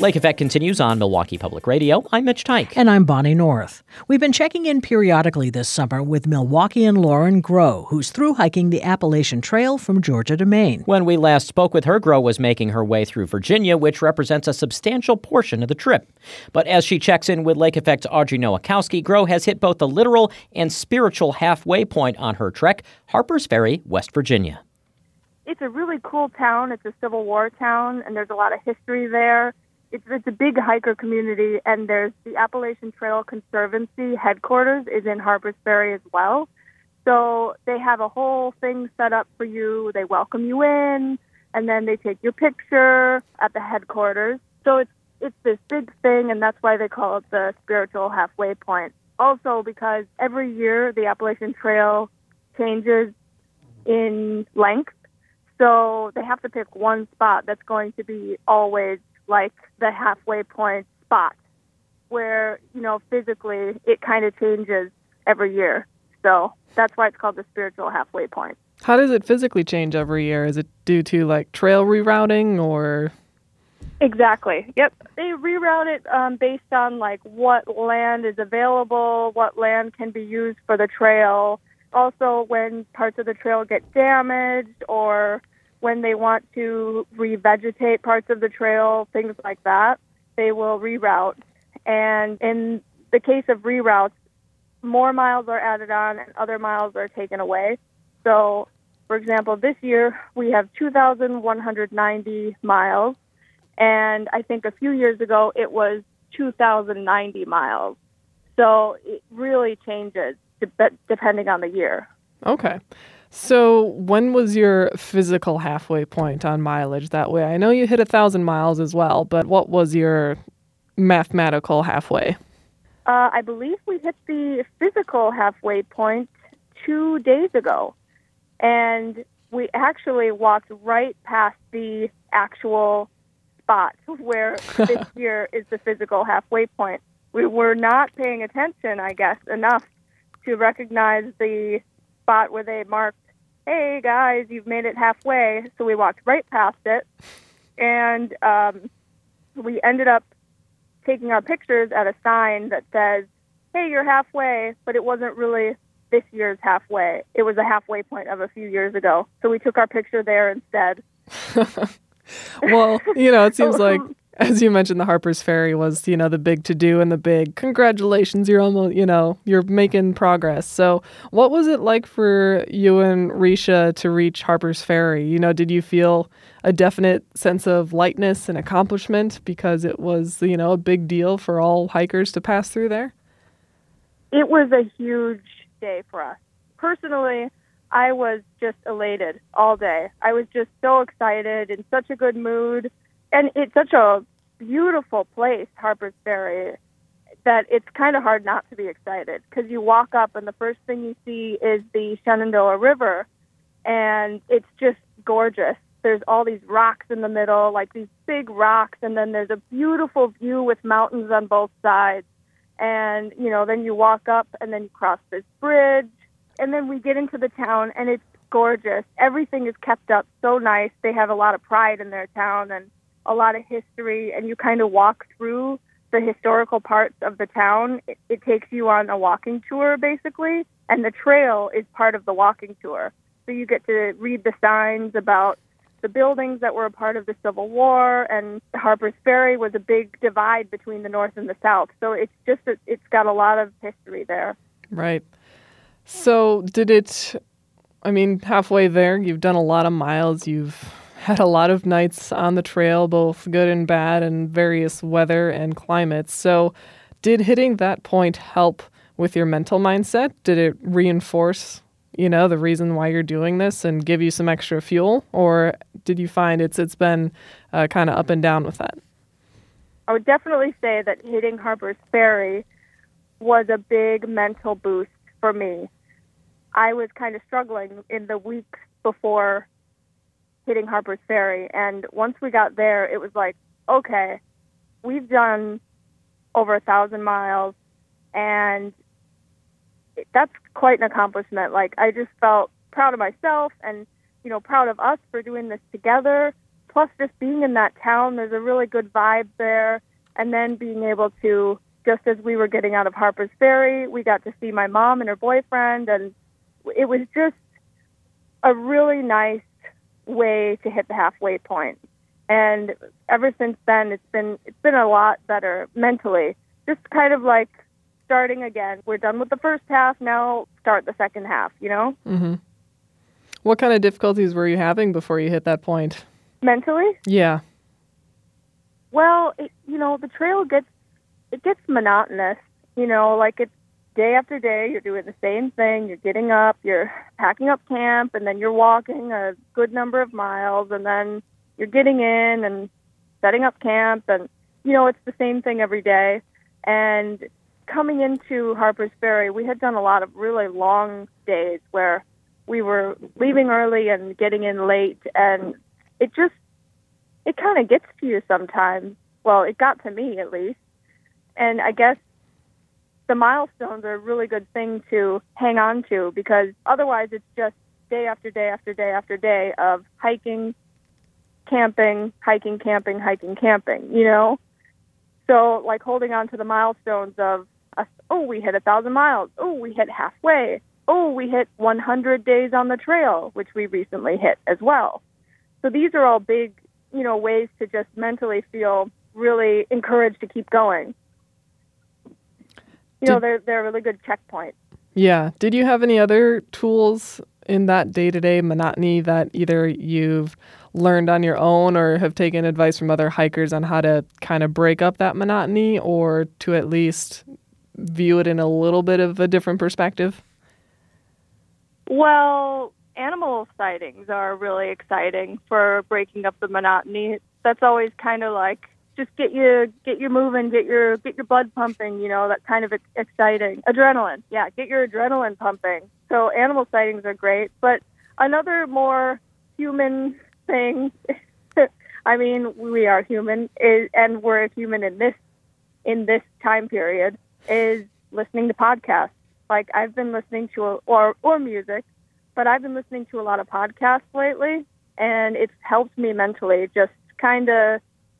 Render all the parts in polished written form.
Lake Effect continues on Milwaukee Public Radio. I'm Mitch Tyke. And I'm Bonnie North. We've been checking in periodically this summer with Milwaukeean Lauren Groh, who's through hiking the Appalachian Trail from Georgia to Maine. When we last spoke with her, Groh was making her way through Virginia, which represents a substantial portion of the trip. But as she checks in with Lake Effect's Audrey Nowakowski, Groh has hit both the literal and spiritual halfway point on her trek, Harpers Ferry, West Virginia. It's a really cool town. It's a Civil War town, and there's a lot of history there. It's a big hiker community, and there's the Appalachian Trail Conservancy headquarters is in Harpers Ferry as well. So they have a whole thing set up for you. They welcome you in, and then they take your picture at the headquarters. So it's this big thing, and that's why they call it the spiritual halfway point. Also because every year the Appalachian Trail changes in length, so they have to pick one spot that's going to be always like the halfway point spot where, physically it kind of changes every year. So that's why it's called the spiritual halfway point. How does it physically change every year? Is it due to trail rerouting or? Exactly. Yep. They reroute it based on what land is available, what land can be used for the trail. Also, when parts of the trail get damaged or when they want to revegetate parts of the trail, things like that, they will reroute. And in the case of reroutes, more miles are added on and other miles are taken away. So, for example, this year we have 2,190 miles, and I think a few years ago it was 2,090 miles. So it really changes depending on the year. Okay. So when was your physical halfway point on mileage that way? I know you hit 1,000 miles as well, but what was your mathematical halfway? I believe we hit the physical halfway point 2 days ago, and we actually walked right past the actual spot where this year is the physical halfway point. We were not paying attention, I guess, enough to recognize the spot where they marked, hey, guys, you've made it halfway. So we walked right past it, and we ended up taking our pictures at a sign that says, hey, you're halfway, but it wasn't really this year's halfway. It was a halfway point of a few years ago. So we took our picture there instead. Well, it seems like, as you mentioned, the Harpers Ferry was, the big to-do and the big congratulations, you're almost, you're making progress. So what was it like for you and Risha to reach Harpers Ferry? Did you feel a definite sense of lightness and accomplishment because it was, a big deal for all hikers to pass through there? It was a huge day for us. Personally, I was just elated all day. I was just so excited, in such a good mood. And it's such a beautiful place, Harpers Ferry, that it's kind of hard not to be excited because you walk up and the first thing you see is the Shenandoah River, and it's just gorgeous. There's all these rocks in the middle, like these big rocks, and then there's a beautiful view with mountains on both sides. And, then you walk up and then you cross this bridge, and then we get into the town, and it's gorgeous. Everything is kept up so nice. They have a lot of pride in their town and a lot of history, and you kind of walk through the historical parts of the town. It takes you on a walking tour, basically, and the trail is part of the walking tour. So you get to read the signs about the buildings that were a part of the Civil War, and Harpers Ferry was a big divide between the North and the South. So it's got a lot of history there. Right. So halfway there, you've done a lot of miles, you've had a lot of nights on the trail, both good and bad, and various weather and climates. So did hitting that point help with your mental mindset? Did it reinforce, the reason why you're doing this and give you some extra fuel? Or did you find it's been kind of up and down with that? I would definitely say that hitting Harpers Ferry was a big mental boost for me. I was kind of struggling in the weeks before hitting Harpers Ferry, and once we got there, it was like, okay, we've done over 1,000 miles, and that's quite an accomplishment. I just felt proud of myself and, proud of us for doing this together. plus just being in that town, there's a really good vibe there. And then being able to, just as we were getting out of Harper's Ferry, we got to see my mom and her boyfriend, and it was just a really nice way to hit the halfway point. And ever since then, it's been a lot better mentally. Just kind of like starting again. We're done with the first half, now start the second half, you know? Mm-hmm. What kind of difficulties were you having before you hit that point? Mentally? Yeah. Well, the trail gets monotonous. Like it's day after day, you're doing the same thing. You're getting up, you're packing up camp, and then you're walking a good number of miles, and then you're getting in and setting up camp, and, it's the same thing every day. And coming into Harper's Ferry, we had done a lot of really long days where we were leaving early and getting in late, and it kind of gets to you sometimes. Well, it got to me at least. And I guess the milestones are a really good thing to hang on to, because otherwise it's just day after day after day after day of hiking, camping, hiking, camping, hiking, camping, So like holding on to the milestones of, we hit 1,000 miles. Oh, we hit halfway. Oh, we hit 100 days on the trail, which we recently hit as well. So these are all big, ways to just mentally feel really encouraged to keep going. They're a really good checkpoint. Yeah. Did you have any other tools in that day-to-day monotony that either you've learned on your own or have taken advice from other hikers on how to kind of break up that monotony, or to at least view it in a little bit of a different perspective? Well, animal sightings are really exciting for breaking up the monotony. That's always kind of like just get you moving, get your blood pumping, that kind of exciting. Adrenaline. Yeah, get your adrenaline pumping. So animal sightings are great, but another more human thing, I mean, we are human, and we're a human in this time period, is listening to podcasts. Like I've been listening to or music, but I've been listening to a lot of podcasts lately, and it's helped me mentally. Just kind of,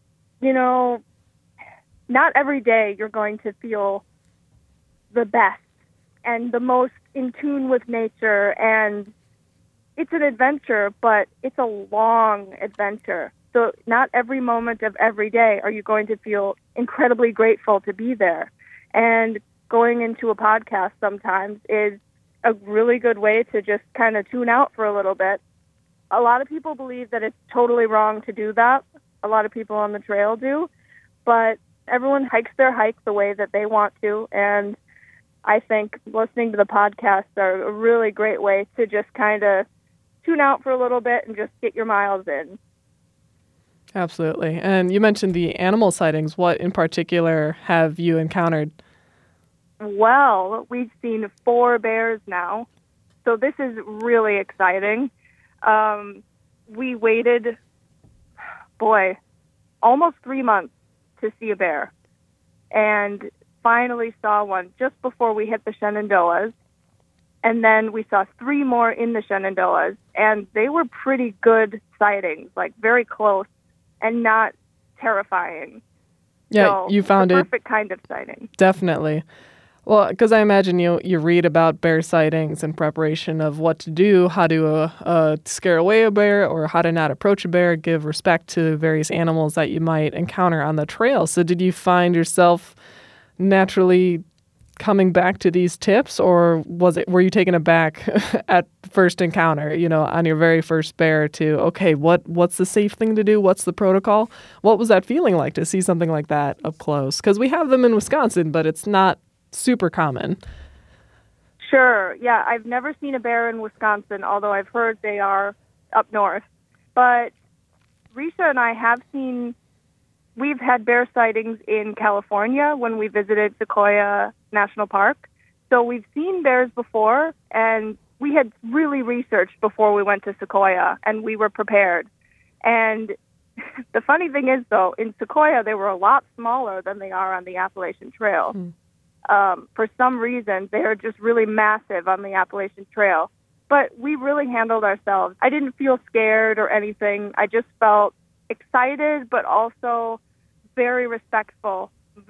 not every day you're going to feel the best and the most in tune with nature, and it's an adventure, but it's a long adventure. So not every moment of every day are you going to feel incredibly grateful to be there. And going into a podcast sometimes is a really good way to just kind of tune out for a little bit. A lot of people believe that it's totally wrong to do that. A lot of people on the trail do. But everyone hikes their hike the way that they want to. And I think listening to the podcasts are a really great way to just kind of tune out for a little bit and just get your miles in. Absolutely. And you mentioned the animal sightings. What in particular have you encountered? Well, we've seen 4 bears now, so this is really exciting. We waited, almost 3 months to see a bear, and finally saw one just before we hit the Shenandoahs, and then we saw 3 more in the Shenandoahs, and they were pretty good sightings, like very close and not terrifying. Yeah, so you found the it. Perfect kind of sighting. Definitely. Well, because I imagine you read about bear sightings in preparation of what to do, how to scare away a bear, or how to not approach a bear, give respect to various animals that you might encounter on the trail. So did you find yourself naturally coming back to these tips, or were you taken aback at first encounter, on your very first bear to, okay, what's the safe thing to do? What's the protocol? What was that feeling like to see something like that up close? Because we have them in Wisconsin, but it's not super common. Sure. Yeah, I've never seen a bear in Wisconsin, although I've heard they are up north. But Risha and I we've had bear sightings in California when we visited Sequoia National Park. So we've seen bears before, and we had really researched before we went to Sequoia, and we were prepared. And the funny thing is, though, in Sequoia, they were a lot smaller than they are on the Appalachian Trail. For some reason, they're just really massive on the Appalachian Trail. But we really handled ourselves. I didn't feel scared or anything. I just felt excited, but also very respectful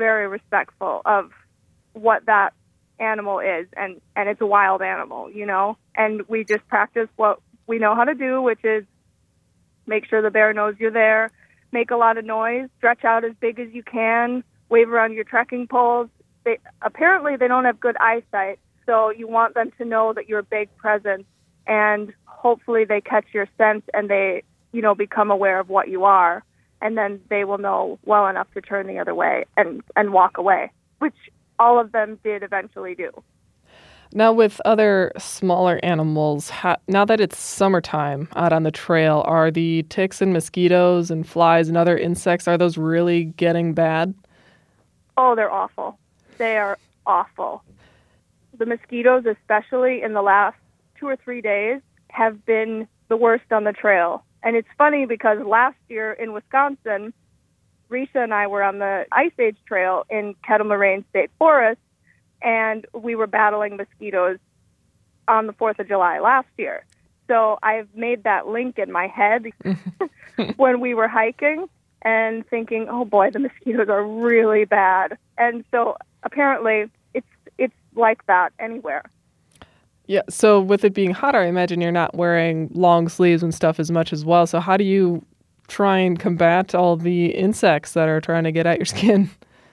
of what that animal is. And it's a wild animal, and we just practice what we know how to do, which is make sure the bear knows you're there, make a lot of noise, stretch out as big as you can, wave around your trekking poles. Apparently they don't have good eyesight, so you want them to know that you're a big presence, and hopefully they catch your scent and they, become aware of what you are, and then they will know well enough to turn the other way and walk away, which all of them did eventually do. Now, with other smaller animals, now that it's summertime out on the trail, are the ticks and mosquitoes and flies and other insects, are those really getting bad? Oh, they're awful. They are awful. The mosquitoes, especially in the last 2 or 3 days, have been the worst on the trail. And it's funny because last year in Wisconsin, Risha and I were on the Ice Age Trail in Kettle Moraine State Forest, and we were battling mosquitoes on the 4th of July last year. So I've made that link in my head when we were hiking and thinking, oh boy, the mosquitoes are really bad. And so apparently it's like that anywhere. Yeah, so with it being hotter, I imagine you're not wearing long sleeves and stuff as much as well. So how do you try and combat all the insects that are trying to get at your skin?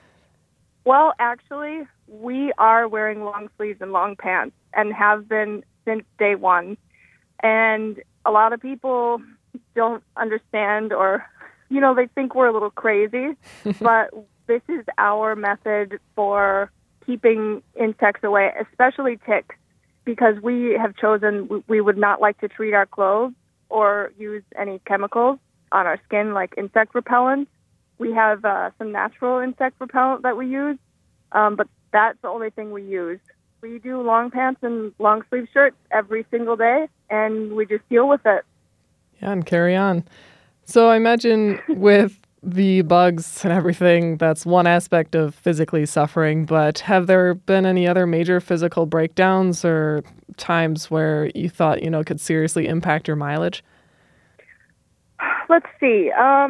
Well, actually, we are wearing long sleeves and long pants and have been since day one. And a lot of people don't understand, or, they think we're a little crazy, but this is our method for keeping insects away, especially ticks, because we have chosen we would not like to treat our clothes or use any chemicals on our skin like insect repellent. We have some natural insect repellent that we use, but that's the only thing we use. We do long pants and long sleeve shirts every single day, and we just deal with it. Yeah, and carry on. So I imagine with the bugs and everything, that's one aspect of physically suffering, but have there been any other major physical breakdowns or times where you thought, could seriously impact your mileage? Let's see.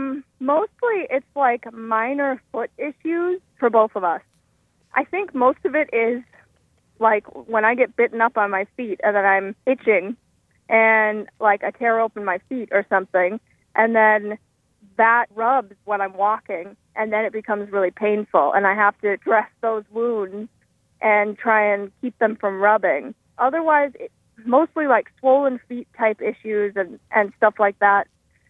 Mostly it's like minor foot issues for both of us. I think most of it is like when I get bitten up on my feet and then I'm itching and like I tear open my feet or something, and then that rubs when I'm walking, and then it becomes really painful, and I have to dress those wounds and try and keep them from rubbing. Otherwise, mostly like swollen feet type issues and stuff like that.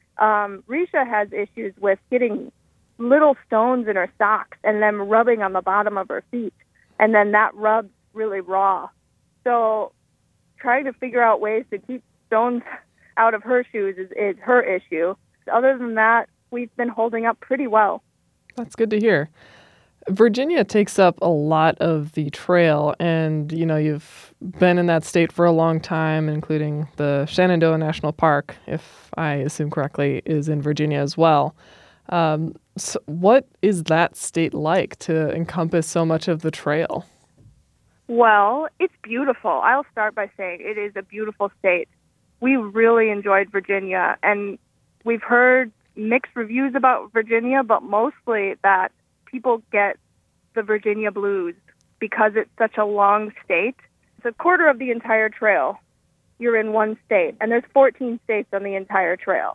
Risha has issues with getting little stones in her socks and them rubbing on the bottom of her feet, and then that rubs really raw. So trying to figure out ways to keep stones out of her shoes is her issue. Other than that, we've been holding up pretty well. That's good to hear. Virginia takes up a lot of the trail, and, you've been in that state for a long time, including the Shenandoah National Park, if I assume correctly, is in Virginia as well. So what is that state like to encompass so much of the trail? Well, it's beautiful. I'll start by saying it is a beautiful state. We really enjoyed Virginia, and we've heard mixed reviews about Virginia, but mostly that people get the Virginia blues because it's such a long state. It's a quarter of the entire trail. You're in one state, and there's 14 states on the entire trail.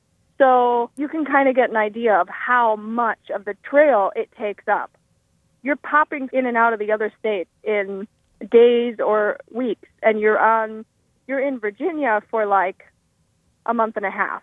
So you can kind of get an idea of how much of the trail it takes up. You're popping in and out of the other states in days or weeks, and you're in Virginia for like a month and a half.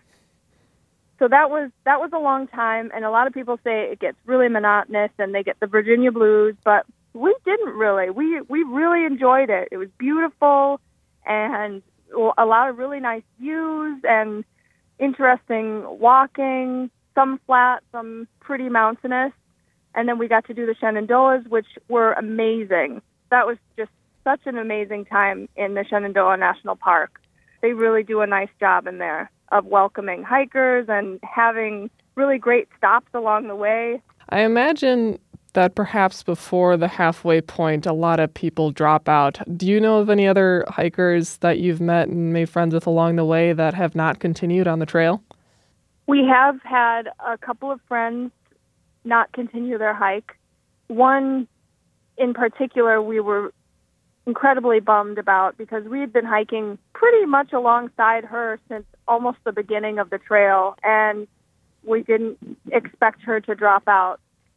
So that was a long time, and a lot of people say it gets really monotonous and they get the Virginia blues, but we didn't really. We really enjoyed it. It was beautiful and a lot of really nice views and interesting walking, some flat, some pretty mountainous. And then we got to do the Shenandoahs, which were amazing. That was just such an amazing time in the Shenandoah National Park. They really do a nice job in there of welcoming hikers and having really great stops along the way. I imagine that perhaps before the halfway point, a lot of people drop out. Do you know of any other hikers that you've met and made friends with along the way that have not continued on the trail? We have had a couple of friends not continue their hike. One in particular we were incredibly bummed about because we had been hiking pretty much alongside her since almost the beginning of the trail, and we didn't expect her to drop out.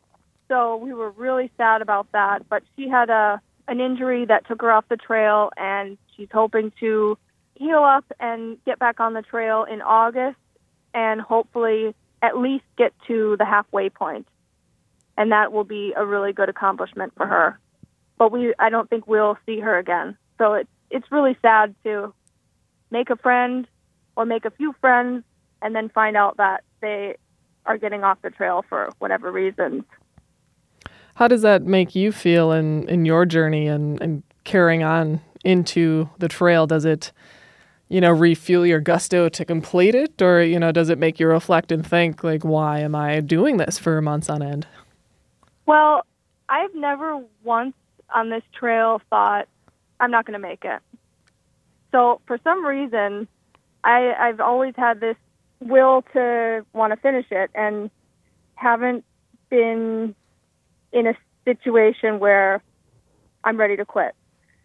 So we were really sad about that, but she had an injury that took her off the trail, and she's hoping to heal up and get back on the trail in August and hopefully at least get to the halfway point. And that will be a really good accomplishment for her. But I don't think we'll see her again. So it's really sad to make a friend or make a few friends and then find out that they are getting off the trail for whatever reasons. How does that make you feel in your journey and carrying on into the trail? Does it, refuel your gusto to complete it? Or, does it make you reflect and think, like, why am I doing this for months on end? Well, I've never once on this trail thought, I'm not going to make it. So for some reason, I've always had this will to want to finish it and haven't been in a situation where I'm ready to quit.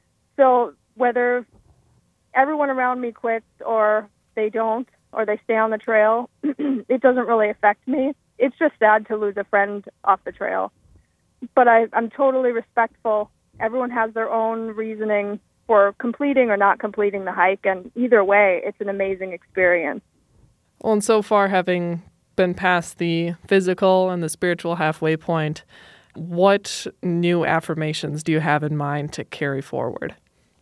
So whether everyone around me quits or they don't, or they stay on the trail, it doesn't really affect me. It's just sad to lose a friend off the trail. But I'm totally respectful. Everyone has their own reasoning for completing or not completing the hike, and either way, it's an amazing experience. Well, and so far, having been past the physical and the spiritual halfway point, what new affirmations do you have in mind to carry forward?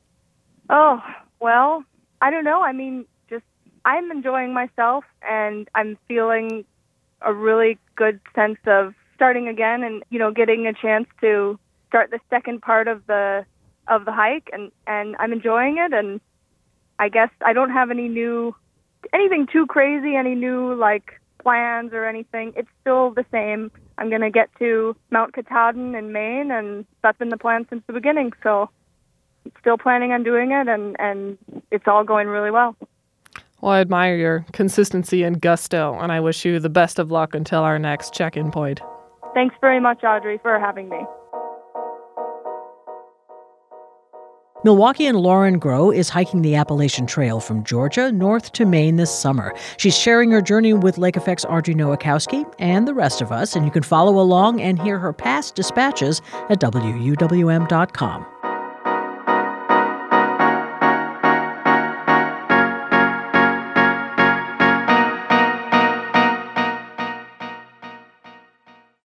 Oh, well, I don't know. I mean, just I'm enjoying myself, and I'm feeling a really good sense of starting again and, getting a chance to start the second part of the hike, and I'm enjoying it. And I guess I don't have anything too crazy, any new plans or anything. It's still the same. I'm going to get to Mount Katahdin in Maine, and that's been the plan since the beginning. So I'm still planning on doing it, and it's all going really well. Well, I admire your consistency and gusto, and I wish you the best of luck until our next check-in point. Thanks very much, Audrey, for having me. Milwaukeean Lauren Groh is hiking the Appalachian Trail from Georgia north to Maine this summer. She's sharing her journey with Lake Effect's Audrey Nowakowski and the rest of us, and you can follow along and hear her past dispatches at WUWM.com.